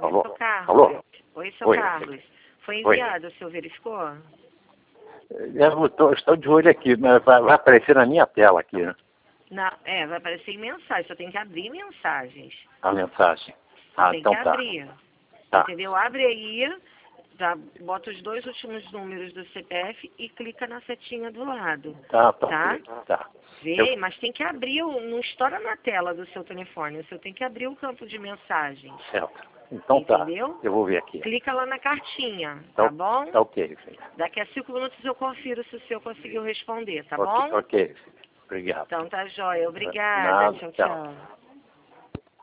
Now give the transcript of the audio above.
Alô? Seu Carlos. Alô? Oi, seu Oi. Carlos. Foi Oi. enviado, o senhor verificou? Estou de olho aqui, mas vai aparecer na minha tela aqui, né? Vai aparecer em mensagem, só tem que abrir mensagens. A mensagem. Só tem Então que tá. abrir. Tá. Entendeu? Abre aí, tá? Bota os 2 últimos números do CPF e clica na setinha do lado. Tá. Tá? Tá. Vê, mas tem que abrir, não estoura na tela do seu telefone, o senhor tem que abrir o campo de mensagens. Certo. Então Entendeu? tá. Eu vou ver aqui. Clica lá na cartinha, tá bom? Tá ok, filho. Daqui a 5 minutos eu confiro se o senhor conseguiu responder, tá Ok, bom? ok, filho. Obrigado. Então tá jóia. Obrigada. Nada, Tchau, tchau. tchau.